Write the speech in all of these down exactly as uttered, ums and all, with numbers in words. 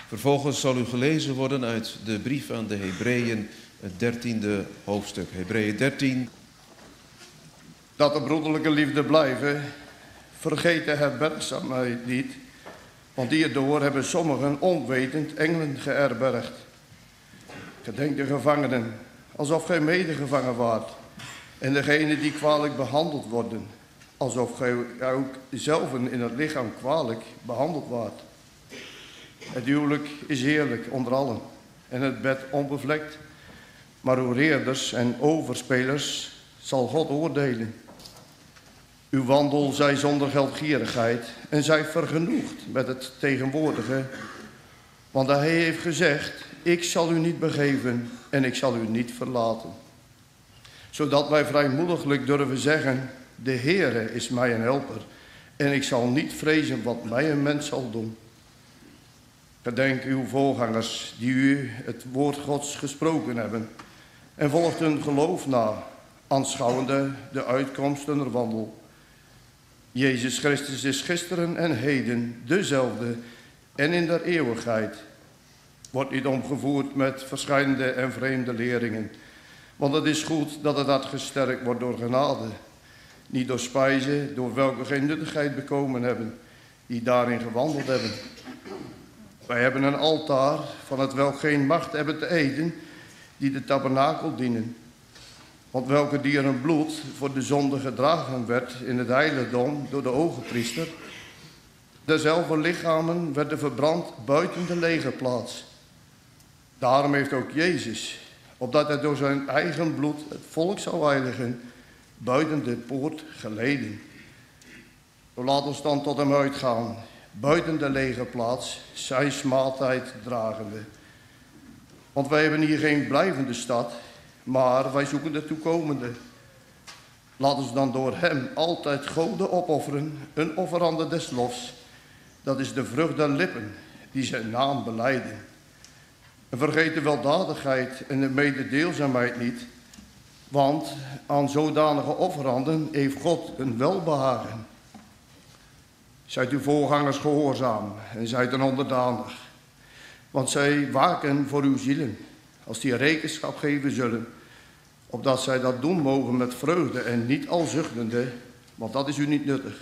Vervolgens zal u gelezen worden uit de brief aan de Hebreeën, het dertiende hoofdstuk. Hebreeën dertien. Dat de broederlijke liefde blijven, vergeet de herbergzaamheid niet, want hierdoor hebben sommigen onwetend engelen geherbergd. Gedenk de gevangenen, alsof gij medegevangen waart, en degenen die kwalijk behandeld worden, alsof gij ook zelf in het lichaam kwalijk behandeld waart. Het huwelijk is heerlijk onder allen, en het bed onbevlekt, maar hoereerders en overspelers zal God oordelen. Uw wandel zij zonder geldgierigheid en zij vergenoegd met het tegenwoordige, want hij heeft gezegd, ik zal u niet begeven en ik zal u niet verlaten. Zodat wij vrijmoediglijk durven zeggen, de Heere is mij een helper en ik zal niet vrezen wat mij een mens zal doen. Gedenk uw voorgangers die u het woord Gods gesproken hebben en volgt hun geloof na, aanschouwende de uitkomsten er wandel. Jezus Christus is gisteren en heden dezelfde en in der eeuwigheid. Wordt niet omgevoerd met verschillende en vreemde leringen, want het is goed dat het hart gesterkt wordt door genade, niet door spijzen, door welke geen nuttigheid bekomen hebben, die daarin gewandeld hebben. Wij hebben een altaar, van het welk geen macht hebben te eten, die de tabernakel dienen. Want welke dieren bloed voor de zonde gedragen werd in het heiligdom door de hogepriester, dezelfde lichamen werden verbrand buiten de legerplaats. Daarom heeft ook Jezus, opdat hij door zijn eigen bloed het volk zou heiligen, buiten de poort geleden. Zo laat ons dan tot hem uitgaan, buiten de legerplaats, zijn maaltijd dragende. Want wij hebben hier geen blijvende stad, maar wij zoeken de toekomende. Laat ons dan door hem altijd goden opofferen, een offerande des lofs. Dat is de vrucht der lippen, die zijn naam belijden. En vergeet de weldadigheid en de mededeelzaamheid niet, want aan zodanige offeranden heeft God een welbehagen. Zijt uw voorgangers gehoorzaam en zijt dan onderdanig, want zij waken voor uw zielen, als die rekenschap geven zullen, opdat zij dat doen mogen met vreugde en niet al zuchtende, want dat is u niet nuttig.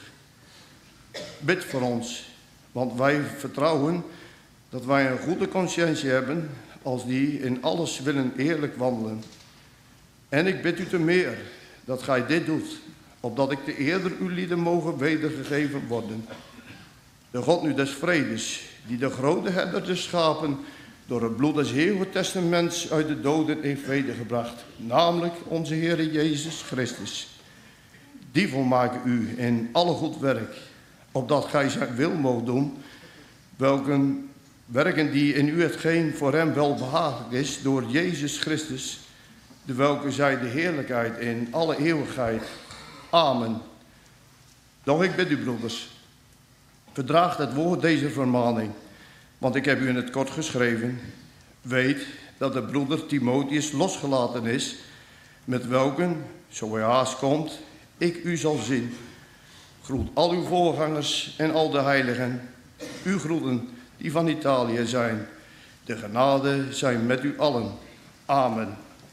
Bid voor ons, want wij vertrouwen dat wij een goede consciëntie hebben, als die in alles willen eerlijk wandelen. En ik bid u te meer dat gij dit doet, opdat ik te eerder uw lieden mogen wedergegeven worden. De God nu des vredes, die de grote herder des schapen door het bloed des eeuwige testaments uit de doden heeft wedergebracht, namelijk onze Heere Jezus Christus. Die volmaken u in alle goed werk, opdat gij zijn wil moogt doen, welke werken die in u hetgeen voor hem wel behagelijk is, door Jezus Christus, de welke zij de heerlijkheid in alle eeuwigheid. Amen. Doch ik bid u, broeders, verdraagt het woord deze vermaning, want ik heb u in het kort geschreven. Weet dat de broeder Timotheus losgelaten is, met welke, zo hij haast komt, ik u zal zien. Groet al uw voorgangers en al de heiligen, uw groeten die van Italië zijn. De genade zijn met u allen. Amen.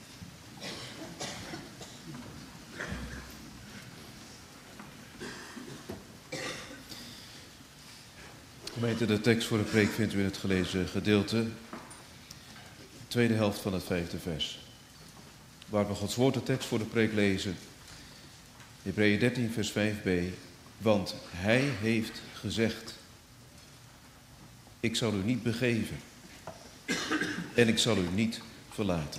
Gemeente, de tekst voor de preek vindt u in het gelezen gedeelte, tweede helft van het vijfde vers. Waar we Gods woord de tekst voor de preek lezen, Hebreeën dertien vers vijf b, want hij heeft gezegd, ik zal u niet begeven en ik zal u niet verlaten.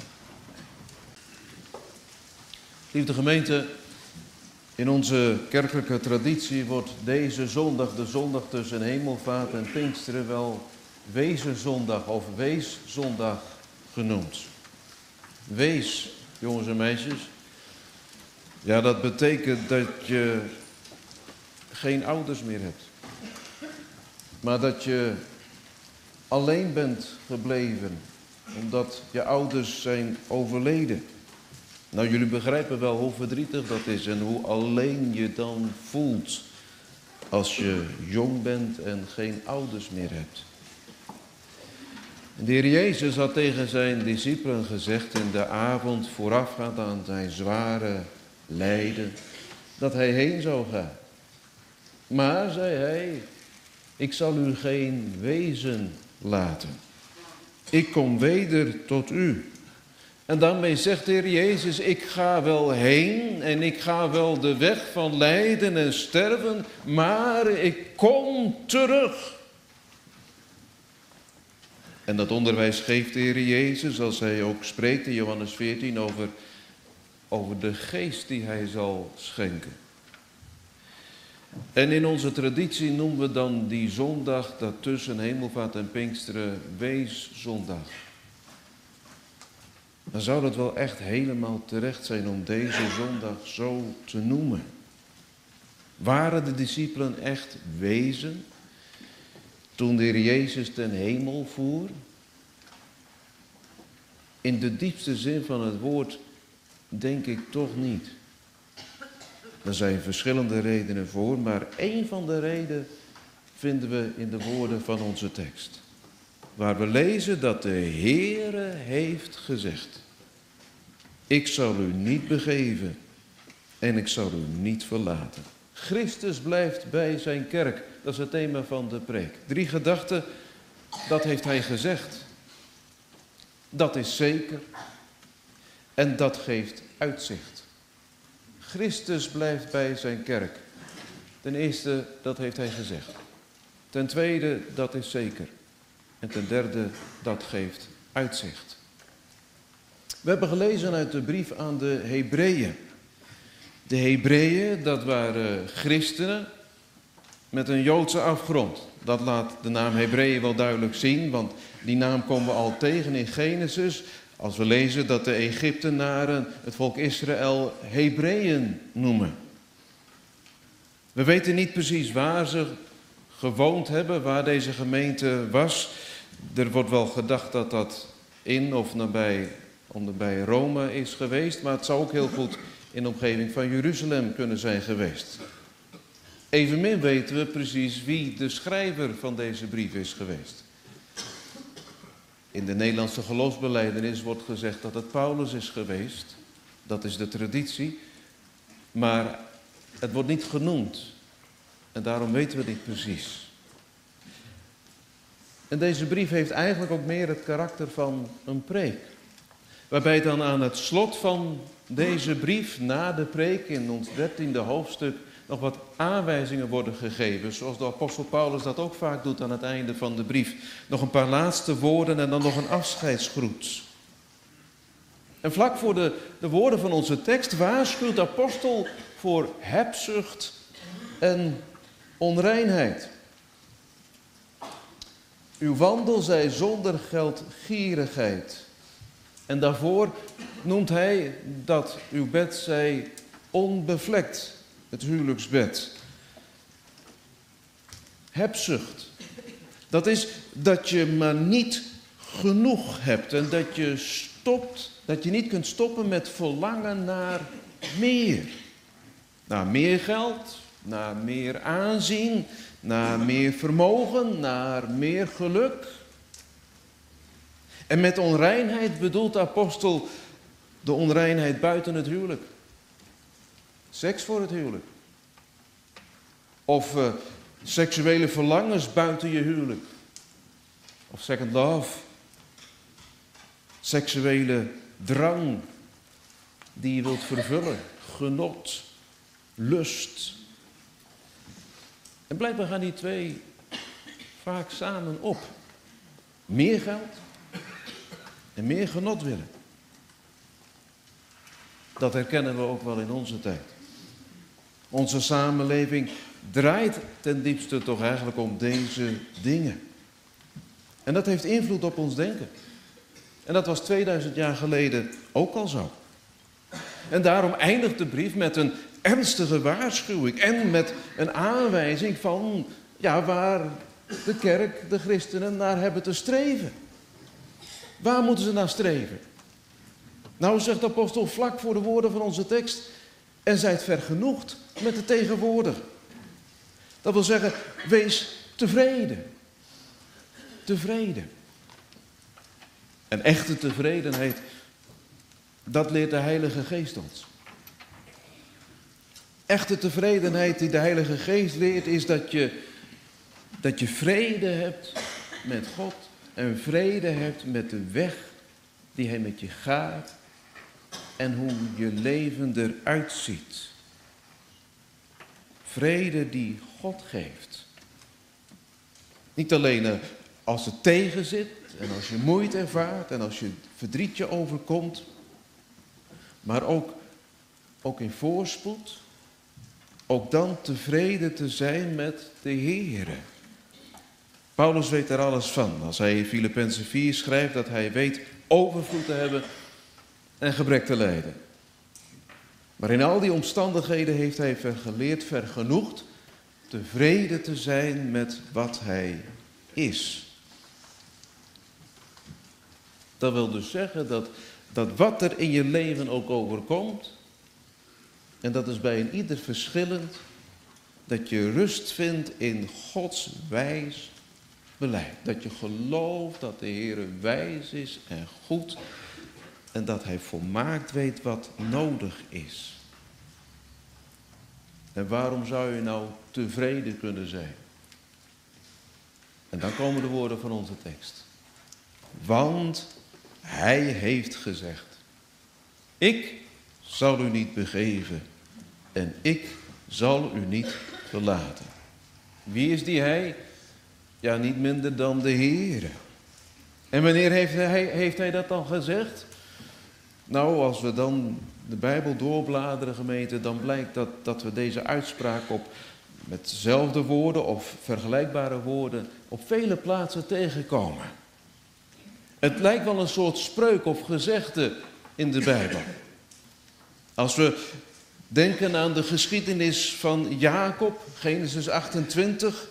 Lieve gemeente, in onze kerkelijke traditie wordt deze zondag, de zondag tussen Hemelvaart en Pinksteren, wel Wezenzondag of Weeszondag genoemd. Wees, jongens en meisjes, ja, dat betekent dat je geen ouders meer hebt, maar dat je alleen bent gebleven, omdat je ouders zijn overleden. Nou, jullie begrijpen wel hoe verdrietig dat is en hoe alleen je dan voelt als je jong bent en geen ouders meer hebt. De Heer Jezus had tegen zijn discipelen gezegd in de avond voorafgaand aan zijn zware lijden, dat hij heen zou gaan. Maar, zei hij, ik zal u geen wezen laten. Ik kom weder tot u. En daarmee zegt de Heer Jezus, ik ga wel heen en ik ga wel de weg van lijden en sterven, maar ik kom terug. En dat onderwijs geeft de Heer Jezus als hij ook spreekt in Johannes veertien over, over de geest die hij zal schenken. En in onze traditie noemen we dan die zondag dat tussen Hemelvaart en Pinksteren Weeszondag. Dan zou het wel echt helemaal terecht zijn om deze zondag zo te noemen. Waren de discipelen echt wezen toen de Heer Jezus ten hemel voer? In de diepste zin van het woord denk ik toch niet. Er zijn verschillende redenen voor, maar één van de redenen vinden we in de woorden van onze tekst. Waar we lezen dat de Heere heeft gezegd: ik zal u niet begeven en ik zal u niet verlaten. Christus blijft bij zijn kerk. Dat is het thema van de preek. Drie gedachten, dat heeft hij gezegd. Dat is zeker. En dat geeft uitzicht. Christus blijft bij zijn kerk. Ten eerste, dat heeft hij gezegd. Ten tweede, dat is zeker. En ten derde, dat geeft uitzicht. We hebben gelezen uit de brief aan de Hebreeën. De Hebreeën, dat waren christenen met een Joodse afgrond. Dat laat de naam Hebreeën wel duidelijk zien, want die naam komen we al tegen in Genesis. Als we lezen dat de Egyptenaren het volk Israël Hebreeën noemen. We weten niet precies waar ze gewoond hebben, waar deze gemeente was. Er wordt wel gedacht dat dat in of nabij, nabij Rome is geweest, maar het zou ook heel goed in de omgeving van Jeruzalem kunnen zijn geweest. Evenmin weten we precies wie de schrijver van deze brief is geweest. In de Nederlandse geloofsbelijdenis wordt gezegd dat het Paulus is geweest. Dat is de traditie. Maar het wordt niet genoemd. En daarom weten we het niet precies. En deze brief heeft eigenlijk ook meer het karakter van een preek. Waarbij dan aan het slot van deze brief, na de preek in ons dertiende hoofdstuk, nog wat aanwijzingen worden gegeven. Zoals de apostel Paulus dat ook vaak doet aan het einde van de brief. Nog een paar laatste woorden en dan nog een afscheidsgroet. En vlak voor de, de woorden van onze tekst waarschuwt de apostel voor hebzucht en onreinheid. Uw wandel zij zonder geldgierigheid. En daarvoor noemt hij dat uw bed zij onbevlekt, het huwelijksbed. Hebzucht. Dat is dat je maar niet genoeg hebt en dat je stopt, dat je niet kunt stoppen met verlangen naar meer. Naar meer geld, naar meer aanzien, naar meer vermogen, naar meer geluk. En met onreinheid bedoelt de apostel de onreinheid buiten het huwelijk. Seks voor het huwelijk. Of uh, seksuele verlangens buiten je huwelijk. Of second love. Seksuele drang die je wilt vervullen. Genot. Lust. En blijkbaar gaan die twee vaak samen op. Meer geld en meer genot willen. Dat herkennen we ook wel in onze tijd. Onze samenleving draait ten diepste toch eigenlijk om deze dingen. En dat heeft invloed op ons denken. En dat was tweeduizend jaar geleden ook al zo. En daarom eindigt de brief met een ernstige waarschuwing en met een aanwijzing van ja, waar de kerk, de christenen naar hebben te streven. Waar moeten ze naar streven? Nou, zegt de apostel vlak voor de woorden van onze tekst, en zijt vergenoegd met het tegenwoordige. Dat wil zeggen, wees tevreden. Tevreden. En echte tevredenheid, dat leert de Heilige Geest ons. Echte tevredenheid die de Heilige Geest leert is dat je, dat je vrede hebt met God en vrede hebt met de weg die Hij met je gaat en hoe je leven eruit ziet. Vrede die God geeft. Niet alleen als het tegen zit en als je moeite ervaart en als je verdriet je overkomt, maar ook, ook in voorspoed, ook dan tevreden te zijn met de Heere. Paulus weet er alles van als hij in Filippenzen vier schrijft dat hij weet overvloed te hebben en gebrek te lijden. Maar in al die omstandigheden heeft hij geleerd vergenoegd tevreden te zijn met wat hij is. Dat wil dus zeggen dat, dat wat er in je leven ook overkomt, en dat is bij een ieder verschillend, dat je rust vindt in Gods wijs beleid. Dat je gelooft dat de Heer wijs is en goed en dat Hij volmaakt weet wat nodig is. En waarom zou je nou tevreden kunnen zijn? En dan komen de woorden van onze tekst. Want Hij heeft gezegd, ik zal u niet begeven en ik zal u niet verlaten. Wie is die Hij? Ja, niet minder dan de Heere. En wanneer heeft hij, heeft hij dat dan gezegd? Nou, als we dan de Bijbel doorbladeren, gemeente, dan blijkt dat, dat we deze uitspraak op met dezelfde woorden of vergelijkbare woorden op vele plaatsen tegenkomen. Het lijkt wel een soort spreuk of gezegde in de Bijbel. Als we denken aan de geschiedenis van Jacob, Genesis achtentwintig,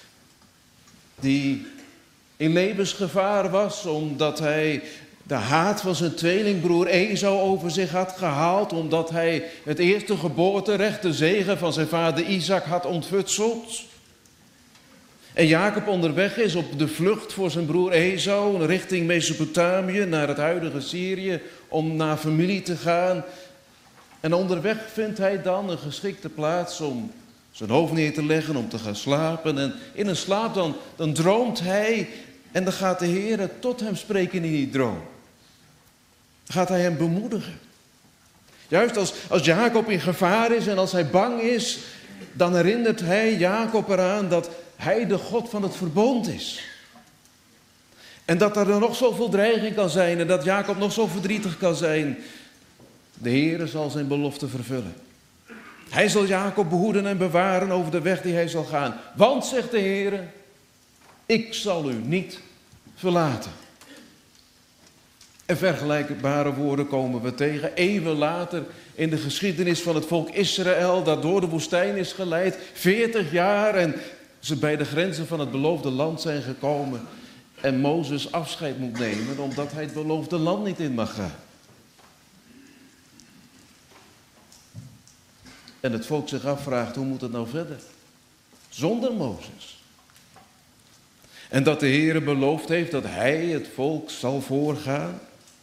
die in levensgevaar was omdat hij de haat van zijn tweelingbroer Esau over zich had gehaald, omdat hij het eerste geboorterecht, de zegen van zijn vader Isaac had ontfutseld. En Jacob onderweg is op de vlucht voor zijn broer Esau richting Mesopotamië, naar het huidige Syrië, om naar familie te gaan. En onderweg vindt hij dan een geschikte plaats om zijn hoofd neer te leggen, om te gaan slapen. En in een slaap dan, dan droomt hij en dan gaat de Heer tot hem spreken in die droom. Dan gaat hij hem bemoedigen. Juist als, als Jacob in gevaar is en als hij bang is, dan herinnert hij Jacob eraan dat hij de God van het verbond is. En dat er nog zoveel dreiging kan zijn en dat Jacob nog zo verdrietig kan zijn. De Heer zal zijn belofte vervullen. Hij zal Jacob behoeden en bewaren over de weg die hij zal gaan. Want, zegt de Heer, ik zal u niet verlaten. En vergelijkbare woorden komen we tegen eeuwen later in de geschiedenis van het volk Israël, dat door de woestijn is geleid, veertig jaar, en ze bij de grenzen van het beloofde land zijn gekomen. En Mozes afscheid moet nemen, omdat hij het beloofde land niet in mag gaan. En het volk zich afvraagt, hoe moet het nou verder? Zonder Mozes. En dat de Heere beloofd heeft dat hij het volk zal voorgaan.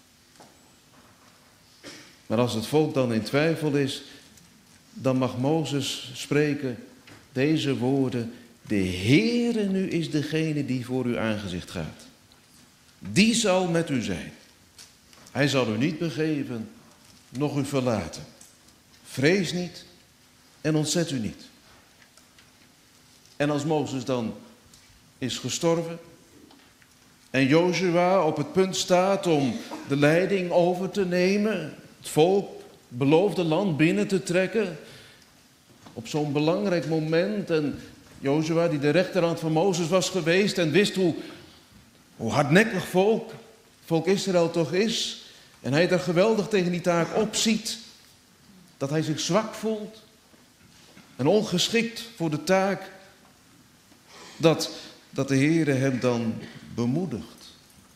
Maar als het volk dan in twijfel is, dan mag Mozes spreken deze woorden. De Heere nu is degene die voor uw aangezicht gaat. Die zal met u zijn. Hij zal u niet begeven, noch u verlaten. Vrees niet en ontzet u niet. En als Mozes dan is gestorven en Jozua op het punt staat om de leiding over te nemen, het volk, het beloofde land binnen te trekken, op zo'n belangrijk moment, en Jozua die de rechterhand van Mozes was geweest en wist hoe, hoe hardnekkig volk, volk Israël toch is, en hij er geweldig tegen die taak opziet, dat hij zich zwak voelt en ongeschikt voor de taak, dat, dat de Heere hem dan bemoedigt.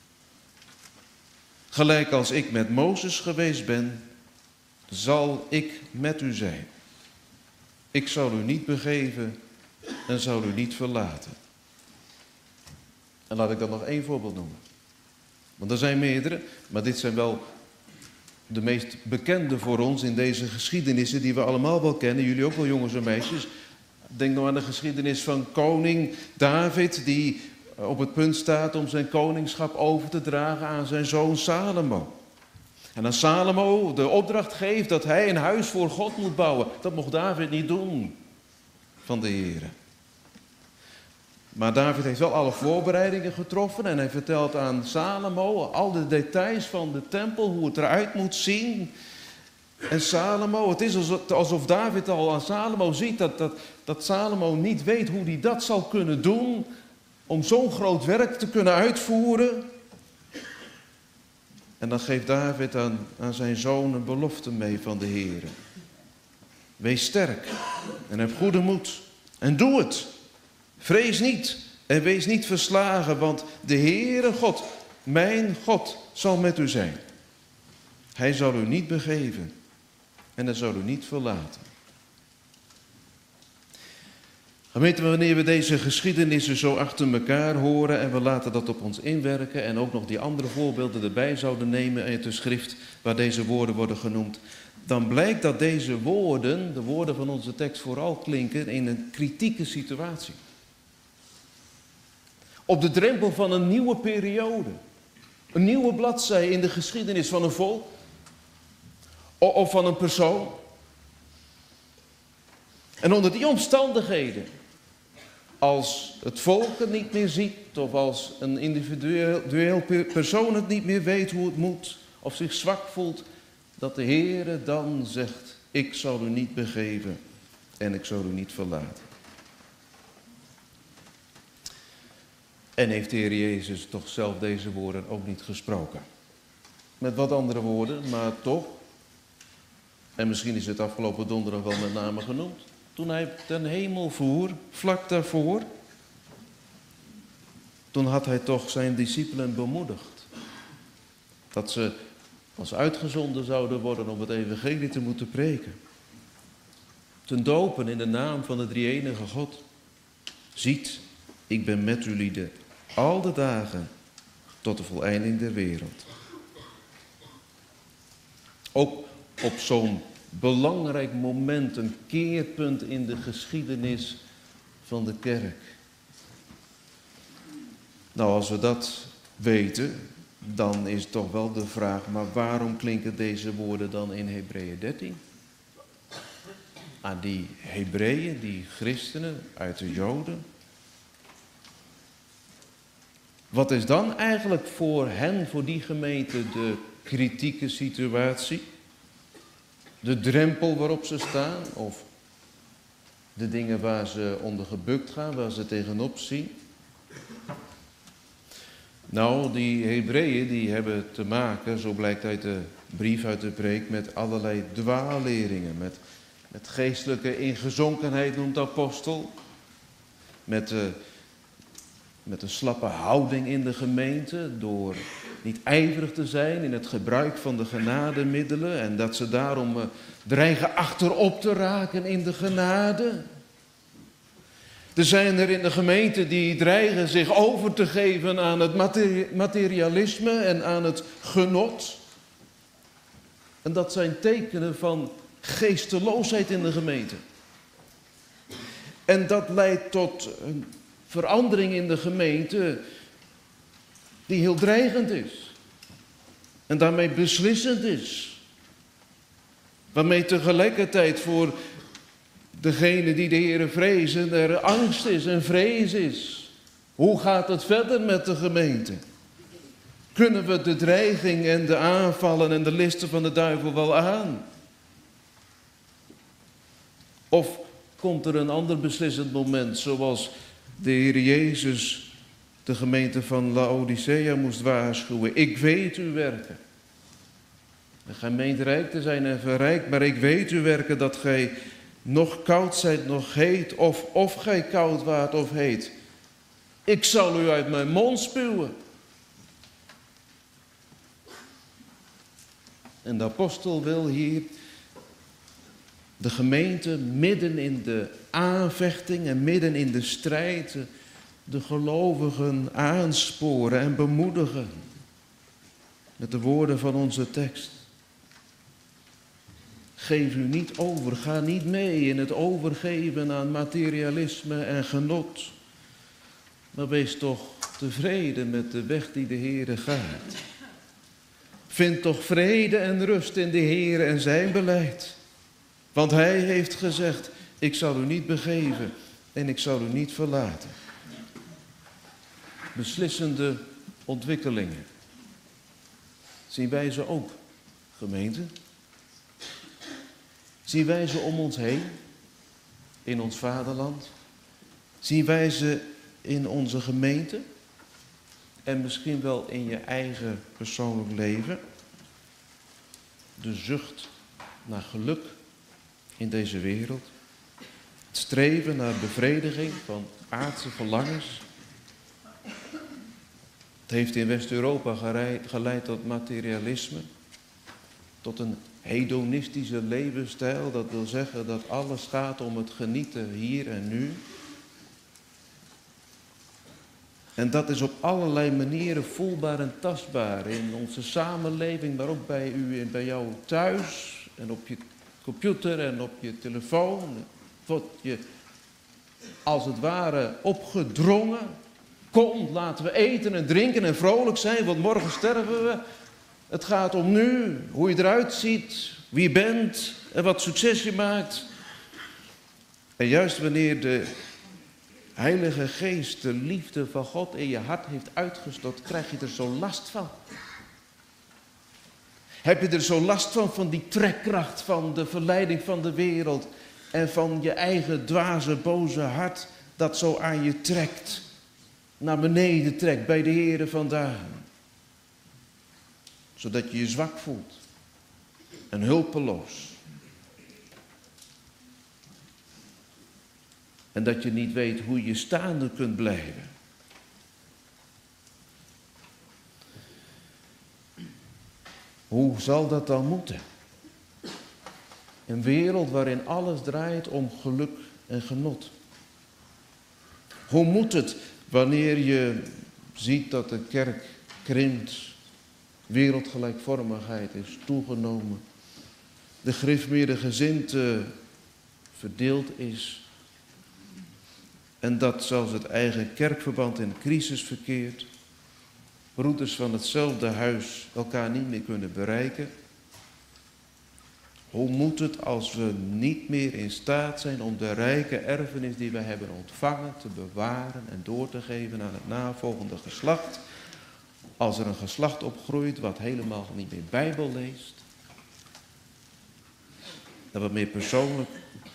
Gelijk als ik met Mozes geweest ben, zal ik met u zijn. Ik zal u niet begeven en zal u niet verlaten. En laat ik dan nog één voorbeeld noemen. Want er zijn meerdere, maar dit zijn wel de meest bekende voor ons in deze geschiedenissen die we allemaal wel kennen. Jullie ook wel, jongens en meisjes. Denk nou aan de geschiedenis van koning David, die op het punt staat om zijn koningschap over te dragen aan zijn zoon Salomo. En aan Salomo de opdracht geeft dat hij een huis voor God moet bouwen. Dat mocht David niet doen van de Heere. Maar David heeft wel alle voorbereidingen getroffen en hij vertelt aan Salomo al de details van de tempel, hoe het eruit moet zien. En Salomo, het is alsof David al aan Salomo ziet dat, dat, dat Salomo niet weet hoe hij dat zal kunnen doen om zo'n groot werk te kunnen uitvoeren. En dan geeft David aan, aan zijn zoon een belofte mee van de Heere. Wees sterk en heb goede moed en doe het. Vrees niet en wees niet verslagen, want de Heere God, mijn God, zal met u zijn. Hij zal u niet begeven en hij zal u niet verlaten. Gemeente, wanneer we deze geschiedenissen zo achter elkaar horen en we laten dat op ons inwerken en ook nog die andere voorbeelden erbij zouden nemen uit de schrift waar deze woorden worden genoemd, dan blijkt dat deze woorden, de woorden van onze tekst, vooral klinken in een kritieke situatie. Op de drempel van een nieuwe periode. Een nieuwe bladzij in de geschiedenis van een volk. Of van een persoon. En onder die omstandigheden, als het volk het niet meer ziet, of als een individueel persoon het niet meer weet hoe het moet, of zich zwak voelt, dat de Heere dan zegt, ik zal u niet begeven en ik zal u niet verlaten. En heeft de Heer Jezus toch zelf deze woorden ook niet gesproken? Met wat andere woorden, maar toch. En misschien is het afgelopen donderdag wel met name genoemd. Toen hij ten hemel voer, vlak daarvoor. Toen had hij toch zijn discipelen bemoedigd. Dat ze als uitgezonden zouden worden om het evangelie te moeten preken. Ten dopen in de naam van de drie-enige God. Ziet, ik ben met jullie al de dagen tot de voleinding der wereld. Ook op zo'n belangrijk moment, een keerpunt in de geschiedenis van de kerk. Nou, als we dat weten, dan is toch wel de vraag, maar waarom klinken deze woorden dan in Hebreeën dertien? Aan die Hebreeën, die christenen uit de Joden. Wat is dan eigenlijk voor hen, voor die gemeente, de kritieke situatie? De drempel waarop ze staan? Of de dingen waar ze onder gebukt gaan, waar ze tegenop zien? Nou, die Hebreeën die hebben te maken, zo blijkt uit de brief uit de preek, met allerlei dwaalleringen. Met, met geestelijke ingezonkenheid noemt de apostel. Met, uh, met een slappe houding in de gemeente, door niet ijverig te zijn in het gebruik van de genademiddelen. En dat ze daarom uh, dreigen achterop te raken in de genade. Er zijn er in de gemeente die dreigen zich over te geven aan het materialisme en aan het genot. En dat zijn tekenen van geesteloosheid in de gemeente. En dat leidt tot een verandering in de gemeente die heel dreigend is. En daarmee beslissend is. Waarmee tegelijkertijd voor degene die de Heere vrezen, er angst is en vrees is. Hoe gaat het verder met de gemeente? Kunnen we de dreiging en de aanvallen en de listen van de duivel wel aan? Of komt er een ander beslissend moment, zoals de Heer Jezus de gemeente van Laodicea moest waarschuwen. Ik weet uw werken. Gij meent rijk te zijn en verrijkt, maar ik weet uw werken dat gij nog koud zijt, nog heet, of, of gij koud waart of heet. Ik zal u uit mijn mond spuwen. En de apostel wil hier de gemeente midden in de aanvechting en midden in de strijd de gelovigen aansporen en bemoedigen. met de woorden van onze tekst. Geef u niet over, ga niet mee in het overgeven aan materialisme en genot. Maar wees toch tevreden met de weg die de Heere gaat. Vind toch vrede en rust in de Heere en zijn beleid. Want hij heeft gezegd, ik zal u niet begeven en ik zal u niet verlaten. Beslissende ontwikkelingen. Zien wij ze ook, gemeente? Zien wij ze om ons heen, in ons vaderland? Zien wij ze in onze gemeente? En misschien wel in je eigen persoonlijk leven? De zucht naar geluk in deze wereld. Het streven naar bevrediging van aardse verlangens. Het heeft in West-Europa geleid tot materialisme. Tot een hedonistische levensstijl. Dat wil zeggen dat alles gaat om het genieten hier en nu. En dat is op allerlei manieren voelbaar en tastbaar in onze samenleving, maar ook bij u en bij jou thuis en op je computer en op je telefoon. Wordt je als het ware opgedrongen. Kom, laten we eten en drinken en vrolijk zijn, want morgen sterven we. Het gaat om nu, hoe je eruit ziet, wie je bent en wat succes je maakt. En juist wanneer de Heilige Geest de liefde van God in je hart heeft uitgestort, krijg je er zo last van. Heb je er zo last van, van die trekkracht van de verleiding van de wereld en van je eigen dwaze, boze hart dat zo aan je trekt, naar beneden trekt, bij de Heere vandaan. Zodat je je zwak voelt en hulpeloos. En dat je niet weet hoe je staande kunt blijven. Hoe zal dat dan moeten? Een wereld waarin alles draait om geluk en genot. Hoe moet het wanneer je ziet dat de kerk krimpt, wereldgelijkvormigheid is toegenomen, de gereformeerde verdeeld is, en dat zelfs het eigen kerkverband in crisis verkeert, broeders van hetzelfde huis elkaar niet meer kunnen bereiken. Hoe moet het als we niet meer in staat zijn om de rijke erfenis die wij hebben ontvangen te bewaren en door te geven aan het navolgende geslacht? Als er een geslacht opgroeit wat helemaal niet meer Bijbel leest. En wat meer persoonlijk.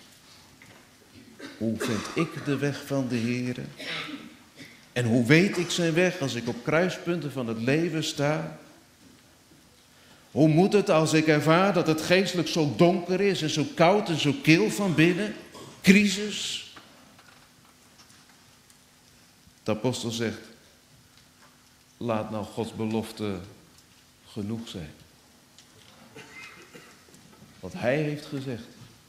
Hoe vind ik de weg van de Heere? En hoe weet ik zijn weg als ik op kruispunten van het leven sta? Hoe moet het als ik ervaar dat het geestelijk zo donker is en zo koud en zo kil van binnen? Crisis. De apostel zegt, laat nou Gods belofte genoeg zijn. Wat hij heeft gezegd.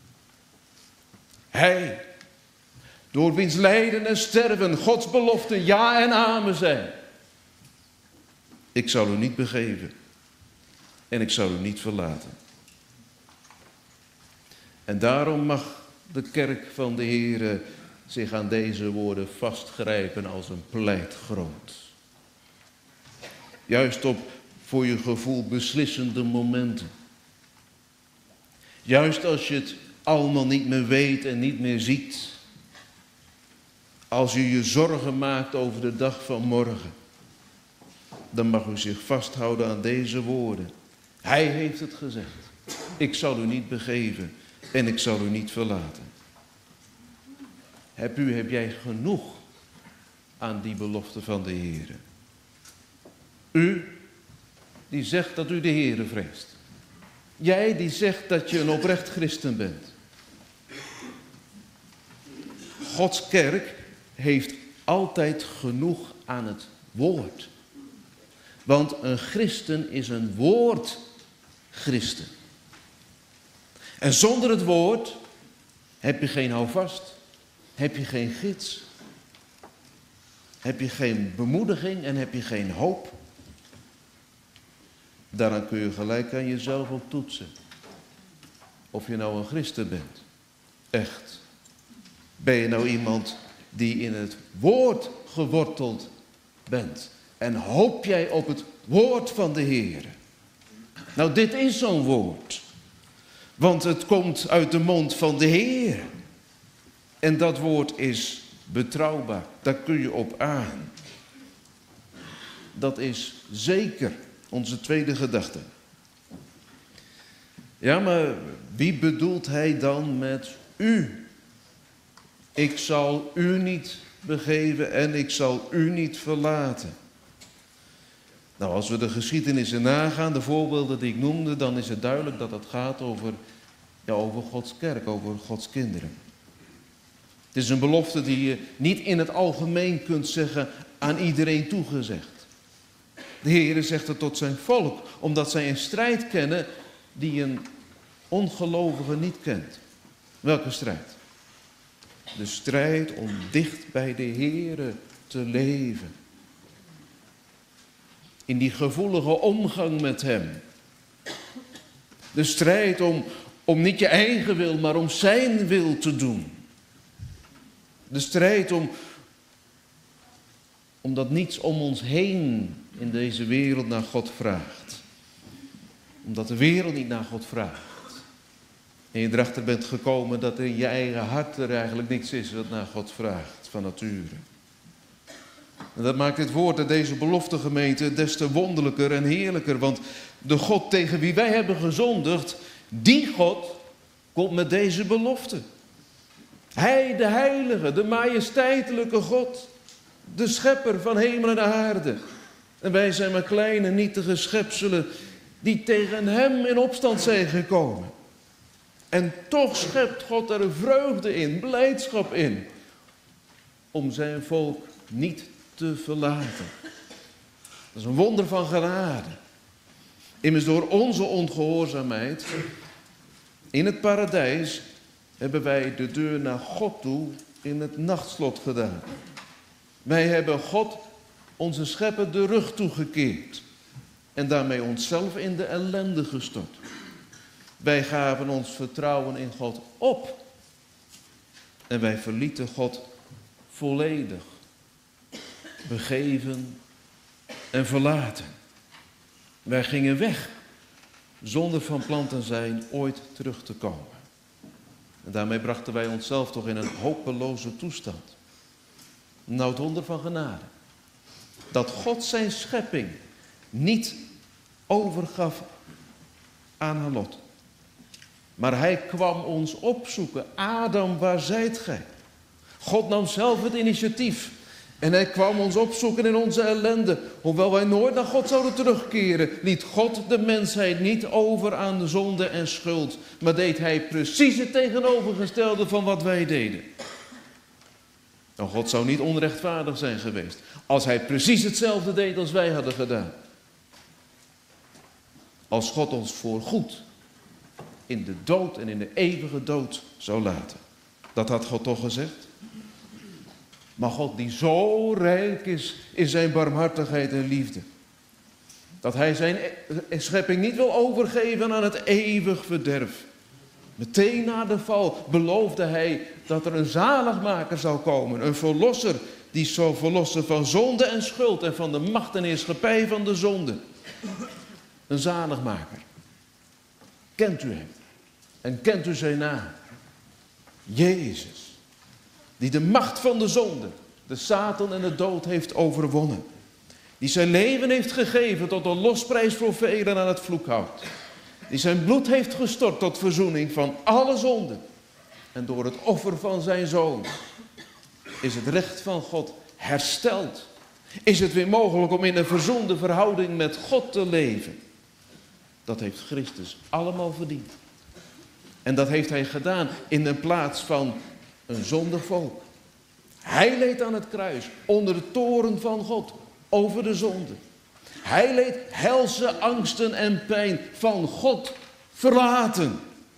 Hij, door wiens lijden en sterven Gods beloften ja en amen zijn. Ik zal u niet begeven. En ik zal u niet verlaten. En daarom mag de kerk van de Heere zich aan deze woorden vastgrijpen als een pleitgrond. Juist op voor je gevoel beslissende momenten. Juist als je het allemaal niet meer weet en niet meer ziet. Als u je zorgen maakt over de dag van morgen. Dan mag u zich vasthouden aan deze woorden. Hij heeft het gezegd. Ik zal u niet begeven en ik zal u niet verlaten. Heb u, heb jij genoeg aan die belofte van de Heere? U die zegt dat u de Heere vreest. Jij die zegt dat je een oprecht christen bent. Gods kerk heeft altijd genoeg aan het woord. Want een christen is een woordchristen. En zonder het woord heb je geen houvast, heb je geen gids, heb je geen bemoediging en heb je geen hoop. Daaraan kun je gelijk aan jezelf ook toetsen. Of je nou een christen bent. Echt. Ben je nou iemand die in het woord geworteld bent? En hoop jij op het woord van de Heer? Nou, dit is zo'n woord. Want het komt uit de mond van de Heer. En dat woord is betrouwbaar. Daar kun je op aan. Dat is zeker onze tweede gedachte. Ja, maar wie bedoelt hij dan met u? Ik zal u niet begeven en ik zal u niet verlaten. Nou, als we de geschiedenissen nagaan, de voorbeelden die ik noemde, dan is het duidelijk dat het gaat over, ja, over Gods kerk, over Gods kinderen. Het is een belofte die je niet in het algemeen kunt zeggen aan iedereen toegezegd. De Heer zegt het tot zijn volk, omdat zij een strijd kennen die een ongelovige niet kent. Welke strijd? De strijd om dicht bij de Heer te leven. In die gevoelige omgang met hem. De strijd om, om niet je eigen wil, maar om zijn wil te doen. De strijd om, omdat niets om ons heen in deze wereld naar God vraagt. Omdat de wereld niet naar God vraagt. En je erachter bent gekomen dat in je eigen hart er eigenlijk niks is wat naar God vraagt, van nature. En dat maakt het woord uit deze beloftegemeente des te wonderlijker en heerlijker. Want de God tegen wie wij hebben gezondigd, die God komt met deze belofte. Hij, de heilige, de majesteitelijke God, de schepper van hemel en aarde. En wij zijn maar kleine, nietige schepselen die tegen hem in opstand zijn gekomen. En toch schept God er vreugde in, blijdschap in, om zijn volk niet te verlaten. Dat is een wonder van genade. Immers door onze ongehoorzaamheid in het paradijs hebben wij de deur naar God toe in het nachtslot gedaan. Wij hebben God, onze schepper, de rug toegekeerd. En daarmee onszelf in de ellende gestort. Wij gaven ons vertrouwen in God op. En wij verlieten God volledig. Begeven en verlaten. Wij gingen weg. Zonder van plan te zijn ooit terug te komen. En daarmee brachten wij onszelf toch in een hopeloze toestand. Nou, het wonder van genade. Dat God zijn schepping niet overgaf aan haar lot. Maar hij kwam ons opzoeken. Adam, waar zijt gij? God nam zelf het initiatief. En hij kwam ons opzoeken in onze ellende. Hoewel wij nooit naar God zouden terugkeren, liet God de mensheid niet over aan de zonde en schuld. Maar deed hij precies het tegenovergestelde van wat wij deden. Nou, God zou niet onrechtvaardig zijn geweest als hij precies hetzelfde deed als wij hadden gedaan. Als God ons voorgoed in de dood en in de eeuwige dood zou laten. Dat had God toch gezegd? Maar God die zo rijk is in zijn barmhartigheid en liefde. Dat hij zijn schepping niet wil overgeven aan het eeuwig verderf. Meteen na de val beloofde hij dat er een zaligmaker zou komen. Een verlosser die zou verlossen van zonde en schuld en van de macht en heerschappij van de zonde. Een zaligmaker. Kent u hem? En kent u zijn naam? Jezus. Die de macht van de zonde, de Satan en de dood heeft overwonnen. Die zijn leven heeft gegeven tot een losprijs voor velen aan het vloekhout. Die zijn bloed heeft gestort tot verzoening van alle zonden. En door het offer van zijn zoon is het recht van God hersteld. Is het weer mogelijk om in een verzoende verhouding met God te leven. Dat heeft Christus allemaal verdiend. En dat heeft hij gedaan in de plaats van een zondig volk. Hij leed aan het kruis onder de toorn van God over de zonde. Hij leed helse angsten en pijn van God verlaten.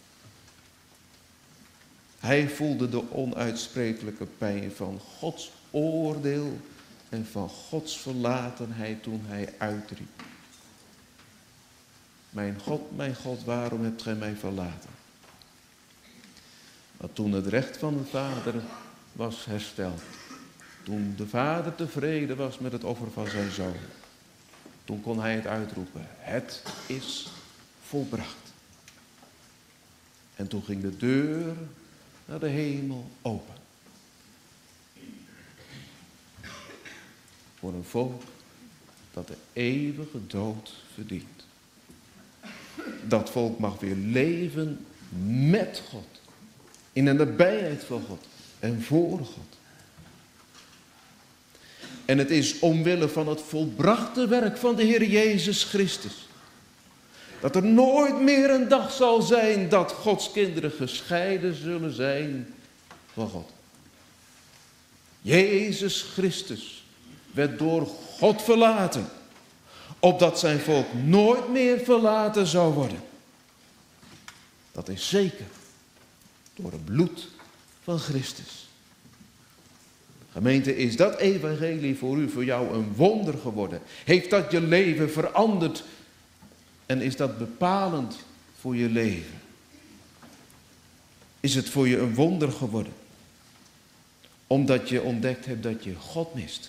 Hij voelde de onuitsprekelijke pijn van Gods oordeel en van Gods verlatenheid toen hij uitriep. mijn God, mijn God, waarom hebt gij mij verlaten? Maar toen het recht van de vader was hersteld, toen de vader tevreden was met het offer van zijn zoon, toen kon hij het uitroepen, het is volbracht. En toen ging de deur naar de hemel open. Voor een volk dat de eeuwige dood verdient. Dat volk mag weer leven met God. In de nabijheid van God en voor God. En het is omwille van het volbrachte werk van de Heer Jezus Christus. Dat er nooit meer een dag zal zijn dat Gods kinderen gescheiden zullen zijn van God. Jezus Christus werd door God verlaten, opdat zijn volk nooit meer verlaten zou worden. Dat is zeker door het bloed van Christus. Gemeente, is dat evangelie voor u, voor jou een wonder geworden? Heeft dat je leven veranderd? En is dat bepalend voor je leven? Is het voor je een wonder geworden? Omdat je ontdekt hebt dat je God mist.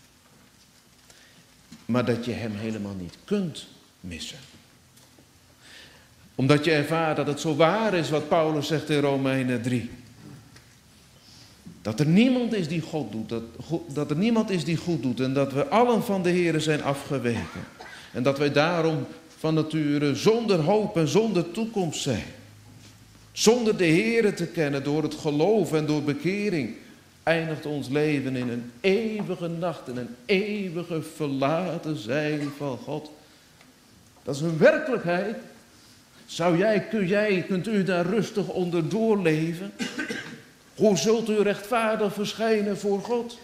Maar dat je hem helemaal niet kunt missen. Omdat je ervaart dat het zo waar is wat Paulus zegt in Romeinen drie. Dat er niemand is die God doet. Dat, dat er niemand is die goed doet. En dat we allen van de Here zijn afgeweken. En dat wij daarom van nature zonder hoop en zonder toekomst zijn. Zonder de Here te kennen door het geloof en door bekering eindigt ons leven in een eeuwige nacht, in een eeuwige verlaten zijn van God. Dat is een werkelijkheid. Zou jij, kun jij, kunt u daar rustig onder doorleven? Hoe zult u rechtvaardig verschijnen voor God?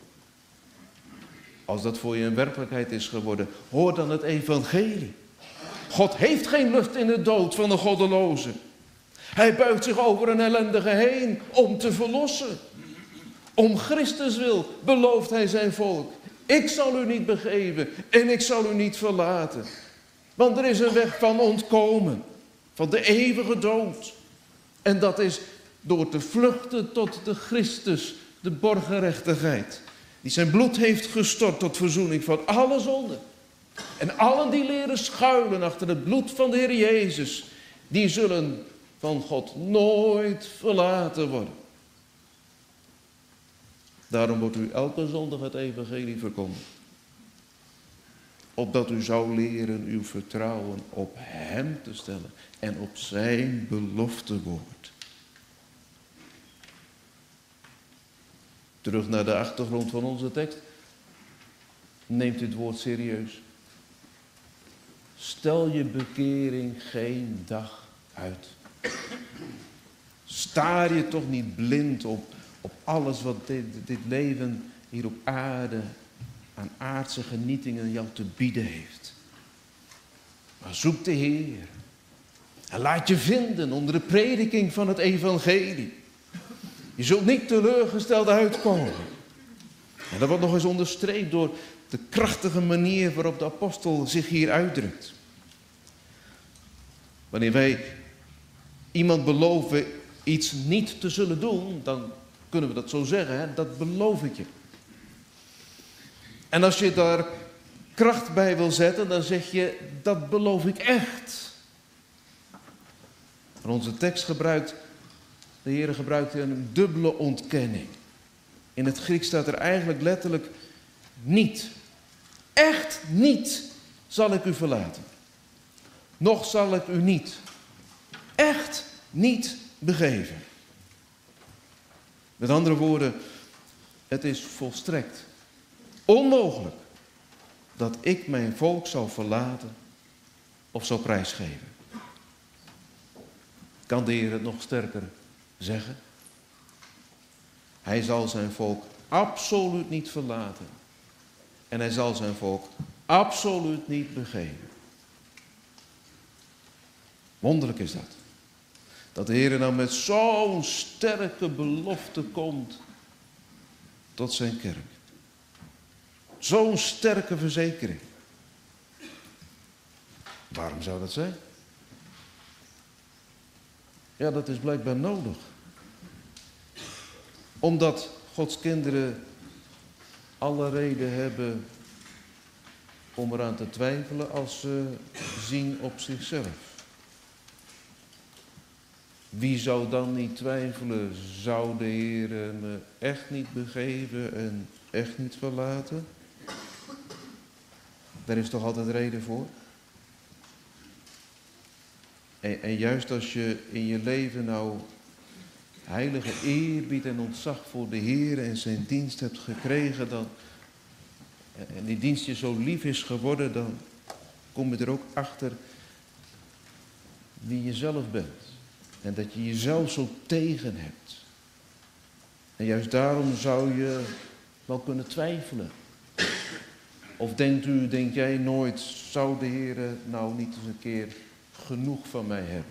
Als dat voor je een werkelijkheid is geworden, hoor dan het evangelie. God heeft geen lust in de dood van de goddeloze. Hij buigt zich over een ellendige heen om te verlossen. Om Christus wil belooft hij zijn volk. Ik zal u niet begeven en ik zal u niet verlaten. Want er is een weg van ontkomen. Van de eeuwige dood. En dat is door te vluchten tot de Christus, de borgerrechtigheid. Die zijn bloed heeft gestort tot verzoening van alle zonden. En allen die leren schuilen achter het bloed van de Heer Jezus, die zullen van God nooit verlaten worden. Daarom wordt u elke zondag het evangelie verkondigd. Opdat u zou leren uw vertrouwen op hem te stellen en op zijn beloftewoord. Terug naar de achtergrond van onze tekst. Neemt u het woord serieus. Stel je bekering geen dag uit. Staar je toch niet blind op, op alles wat dit, dit leven hier op aarde aan aardse genietingen jou te bieden heeft. Maar zoek de Heer. En laat je vinden onder de prediking van het evangelie. Je zult niet teleurgesteld uitkomen. En dat wordt nog eens onderstreept door de krachtige manier waarop de apostel zich hier uitdrukt. Wanneer wij iemand beloven iets niet te zullen doen, dan kunnen we dat zo zeggen, hè? Dat beloof ik je. En als je daar kracht bij wil zetten, dan zeg je, dat beloof ik echt. En onze tekst gebruikt, de Heer gebruikt een dubbele ontkenning. In het Grieks staat er eigenlijk letterlijk niet. Echt niet zal ik u verlaten. Nog zal ik u niet. Echt niet begeven. Met andere woorden, het is volstrekt onmogelijk dat ik mijn volk zou verlaten of zou prijsgeven. Kan de Heer het nog sterker zeggen? Hij zal zijn volk absoluut niet verlaten. En hij zal zijn volk absoluut niet begeven. Wonderlijk is dat. Dat de Heer nou met zo'n sterke belofte komt tot zijn kerk. Zo'n sterke verzekering. Waarom zou dat zijn? Ja, dat is blijkbaar nodig. Omdat Gods kinderen alle reden hebben om eraan te twijfelen als ze zien op zichzelf. Wie zou dan niet twijfelen? Zou de Heer me echt niet begeven en echt niet verlaten? Daar is toch altijd reden voor? En, en juist als je in je leven nou heilige eerbied en ontzag voor de Heer en zijn dienst hebt gekregen, dan, en die dienst je zo lief is geworden, dan kom je er ook achter wie je zelf bent. En dat je jezelf zo tegen hebt. En juist daarom zou je wel kunnen twijfelen. Of denkt u, denk jij nooit, zou de Heer nou niet eens een keer genoeg van mij hebben?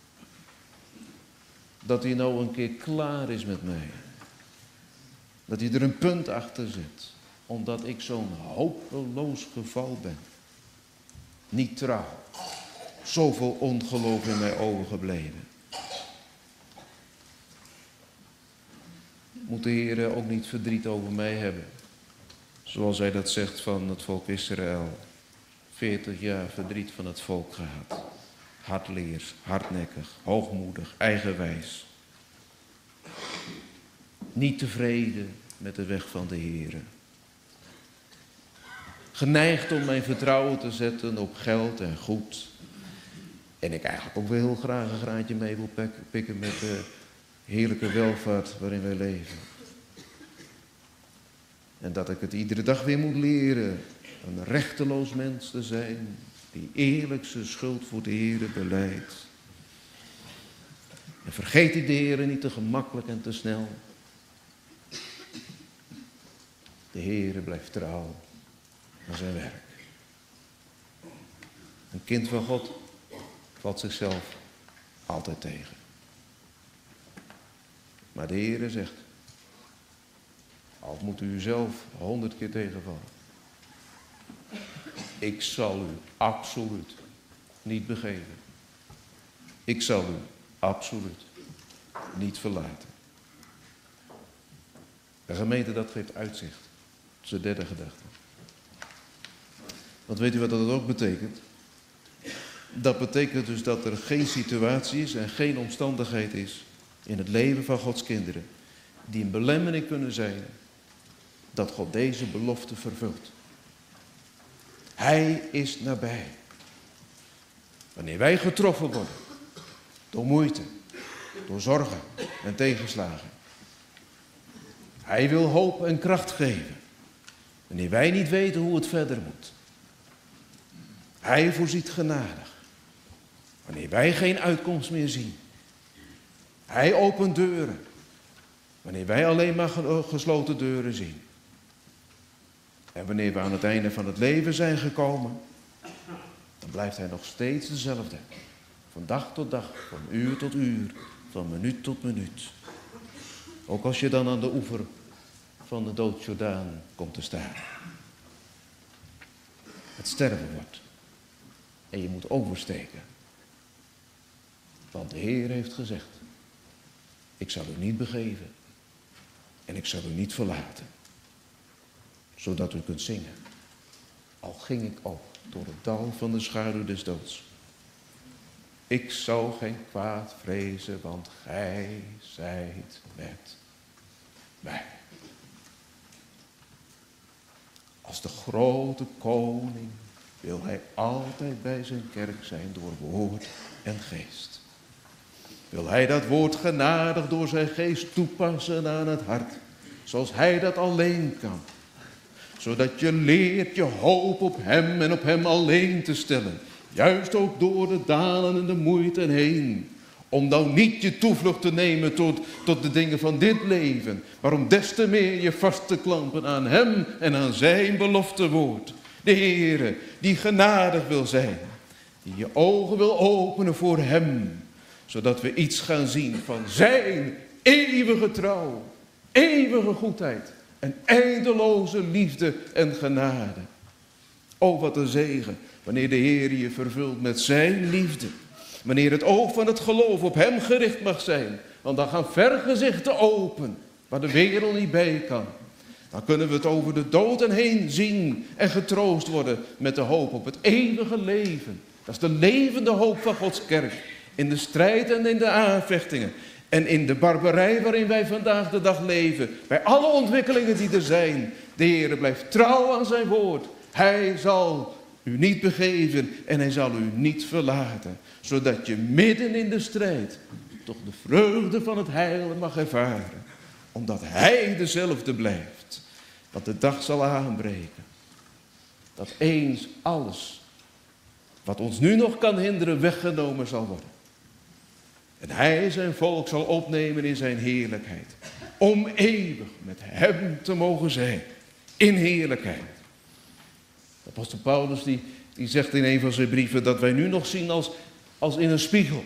Dat hij nou een keer klaar is met mij. Dat hij er een punt achter zet. Omdat ik zo'n hopeloos geval ben. Niet trouw. Zoveel ongeloof in mij overgebleven. Moet de Heer ook niet verdriet over mij hebben? Zoals hij dat zegt van het volk Israël. veertig jaar verdriet van het volk gehad. Hardleers, hardnekkig, hoogmoedig, eigenwijs. Niet tevreden met de weg van de Heer. Geneigd om mijn vertrouwen te zetten op geld en goed. En ik eigenlijk ook wel heel graag een graantje mee wil pikken met de heerlijke welvaart waarin wij leven. En dat ik het iedere dag weer moet leren een rechteloos mens te zijn, die eerlijk zijn schuld voor de Heer belijdt. En vergeet die de Heer niet te gemakkelijk en te snel. De Heer blijft trouw aan zijn werk. Een kind van God valt zichzelf altijd tegen. Maar de Heer zegt, al moet u zelf honderd keer tegenvallen, ik zal u absoluut niet begeven. Ik zal u absoluut niet verlaten. De gemeente, dat geeft uitzicht. Dat is de derde gedachte. Want weet u wat dat ook betekent? Dat betekent dus dat er geen situatie is en geen omstandigheid is in het leven van Gods kinderen die een belemmering kunnen zijn dat God deze belofte vervult. Hij is nabij. Wanneer wij getroffen worden door moeite, door zorgen en tegenslagen. Hij wil hoop en kracht geven. Wanneer wij niet weten hoe het verder moet. Hij voorziet genadig. Wanneer wij geen uitkomst meer zien. Hij opent deuren. Wanneer wij alleen maar gesloten deuren zien. En wanneer we aan het einde van het leven zijn gekomen, dan blijft hij nog steeds dezelfde. Van dag tot dag, van uur tot uur, van minuut tot minuut. Ook als je dan aan de oever van de dood-Jordaan komt te staan. Het sterven wordt. En je moet oversteken. Want de Heer heeft gezegd, ik zal u niet begeven. En ik zal u niet verlaten. Zodat u kunt zingen. Al ging ik ook door het dal van de schaduw des doods. Ik zal geen kwaad vrezen, want gij zijt met mij. Als de grote koning wil hij altijd bij zijn kerk zijn door woord en geest. Wil hij dat woord genadig door zijn geest toepassen aan het hart, zoals hij dat alleen kan. Zodat je leert je hoop op hem en op hem alleen te stellen. Juist ook door de dalen en de moeite heen. Om nou niet je toevlucht te nemen tot, tot de dingen van dit leven. Maar om des te meer je vast te klampen aan hem en aan zijn beloftewoord. De Heere die genadig wil zijn. Die je ogen wil openen voor hem. Zodat we iets gaan zien van zijn eeuwige trouw. Eeuwige goedheid. En eindeloze liefde en genade. Oh, wat een zegen, wanneer de Heer je vervult met zijn liefde. Wanneer het oog van het geloof op hem gericht mag zijn. Want dan gaan vergezichten open, waar de wereld niet bij kan. Dan kunnen we het over de dood en heen zien en getroost worden met de hoop op het eeuwige leven. Dat is de levende hoop van Gods kerk. In de strijd en in de aanvechtingen. En in de barbarij waarin wij vandaag de dag leven. Bij alle ontwikkelingen die er zijn. De Heer blijft trouw aan zijn woord. Hij zal u niet begeven en hij zal u niet verlaten. Zodat je midden in de strijd toch de vreugde van het heil mag ervaren. Omdat hij dezelfde blijft. Dat de dag zal aanbreken. Dat eens alles wat ons nu nog kan hinderen weggenomen zal worden. En hij zijn volk zal opnemen in zijn heerlijkheid. Om eeuwig met hem te mogen zijn. In heerlijkheid. Apostel Paulus die, die zegt in een van zijn brieven dat wij nu nog zien als, als in een spiegel.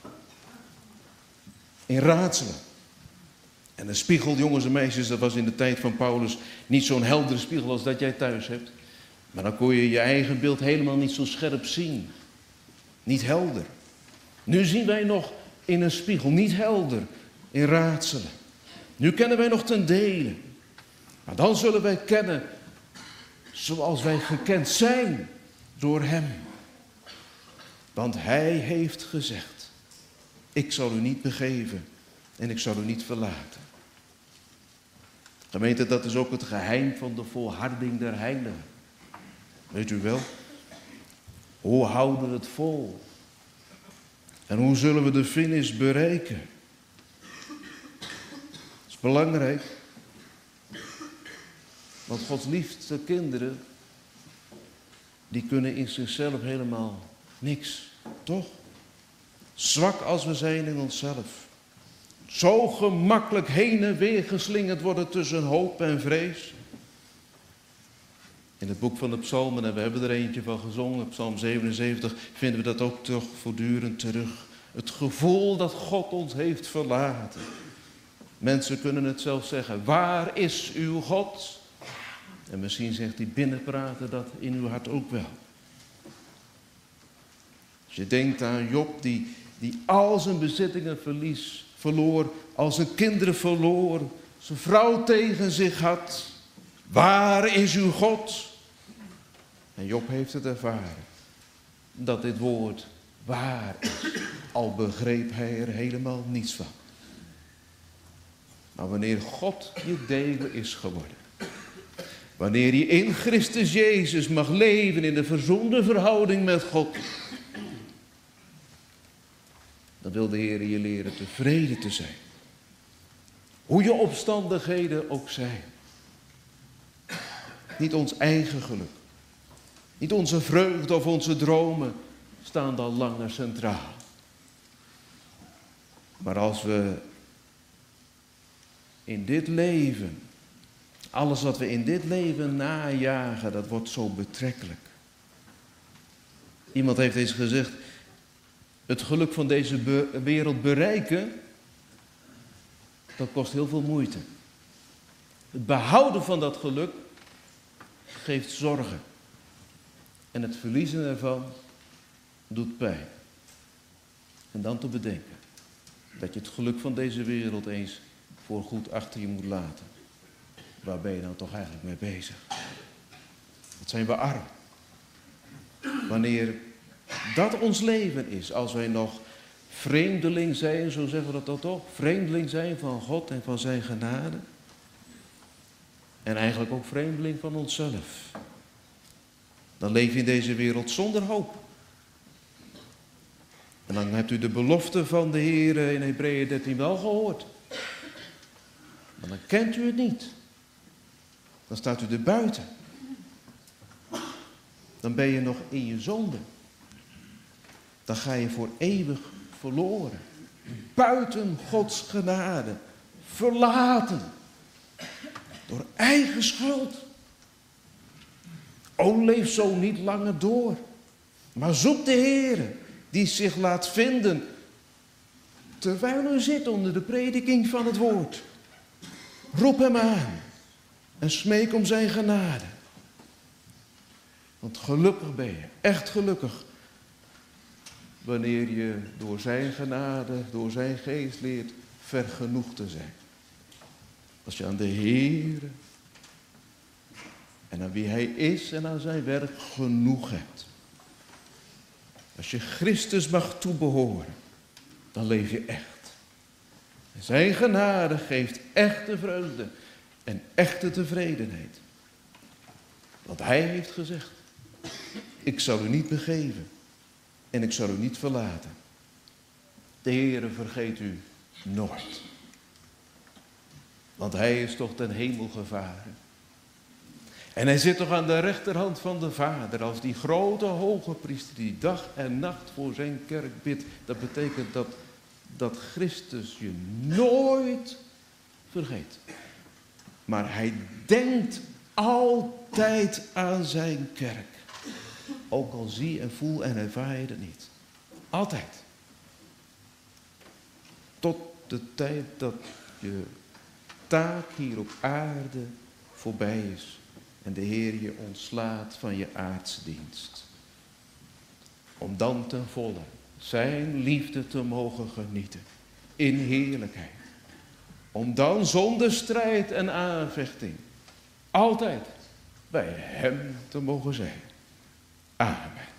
In raadselen. En een spiegel, jongens en meisjes, dat was in de tijd van Paulus niet zo'n heldere spiegel als dat jij thuis hebt. Maar dan kon je je eigen beeld helemaal niet zo scherp zien. Niet helder. Nu zien wij nog in een spiegel, niet helder, in raadselen. Nu kennen wij nog ten dele. Maar dan zullen wij kennen zoals wij gekend zijn door hem. Want hij heeft gezegd, ik zal u niet begeven en ik zal u niet verlaten. Gemeente, dat is ook het geheim van de volharding der heiligen. Weet u wel? Hoe houden we het vol? En hoe zullen we de finish bereiken? Dat is belangrijk. Want Gods liefste kinderen, die kunnen in zichzelf helemaal niks, toch? Zwak als we zijn in onszelf. Zo gemakkelijk heen en weer geslingerd worden tussen hoop en vrees. In het boek van de psalmen, en we hebben er eentje van gezongen, psalm zevenenzeventig, vinden we dat ook toch voortdurend terug. Het gevoel dat God ons heeft verlaten. Mensen kunnen het zelf zeggen, waar is uw God? En misschien zegt hij binnenpraten dat in uw hart ook wel. Als je denkt aan Job die, die al zijn bezittingen verlies, verloor, al zijn kinderen verloor, zijn vrouw tegen zich had. Waar is uw God? En Job heeft het ervaren. Dat dit woord waar is. Al begreep hij er helemaal niets van. Maar wanneer God je deel is geworden. Wanneer je in Christus Jezus mag leven in de verzoende verhouding met God. Dan wil de Heer je leren tevreden te zijn. Hoe je omstandigheden ook zijn. Niet ons eigen geluk. Niet onze vreugde of onze dromen staan dan langer centraal. Maar als we in dit leven, alles wat we in dit leven najagen, dat wordt zo betrekkelijk. Iemand heeft eens gezegd, het geluk van deze be- wereld bereiken, dat kost heel veel moeite. Het behouden van dat geluk geeft zorgen. En het verliezen ervan doet pijn. En dan te bedenken dat je het geluk van deze wereld eens voorgoed achter je moet laten. Waar ben je dan toch eigenlijk mee bezig? Wat zijn we arm. Wanneer dat ons leven is, als wij nog vreemdeling zijn, zo zeggen we dat dan toch? Vreemdeling zijn van God en van zijn genade. En eigenlijk ook vreemdeling van onszelf. Dan leef je in deze wereld zonder hoop. En dan hebt u de belofte van de Heer in Hebreeën dertien wel gehoord. Maar dan kent u het niet. Dan staat u er buiten. Dan ben je nog in je zonde. Dan ga je voor eeuwig verloren. Buiten Gods genade. Verlaten. Door eigen schuld. O, leef zo niet langer door. Maar zoek de Heer die zich laat vinden. Terwijl u zit onder de prediking van het woord. Roep hem aan. En smeek om zijn genade. Want gelukkig ben je, echt gelukkig, wanneer je door zijn genade, door zijn geest leert vergenoegd te zijn. Als je aan de Heer en aan wie hij is en aan zijn werk genoeg hebt. Als je Christus mag toebehoren, dan leef je echt. En zijn genade geeft echte vreugde en echte tevredenheid. Want hij heeft gezegd, ik zal u niet begeven en ik zal u niet verlaten. De Heere vergeet u nooit. Want hij is toch ten hemel gevaren. En hij zit toch aan de rechterhand van de Vader als die grote hoge priester die dag en nacht voor zijn kerk bidt. Dat betekent dat, dat Christus je nooit vergeet. Maar hij denkt altijd aan zijn kerk. Ook al zie en voel en ervaar je het niet. Altijd. Tot de tijd dat je taak hier op aarde voorbij is. En de Heer je ontslaat van je aardse dienst. Om dan ten volle zijn liefde te mogen genieten. In heerlijkheid. Om dan zonder strijd en aanvechting. Altijd bij hem te mogen zijn. Amen.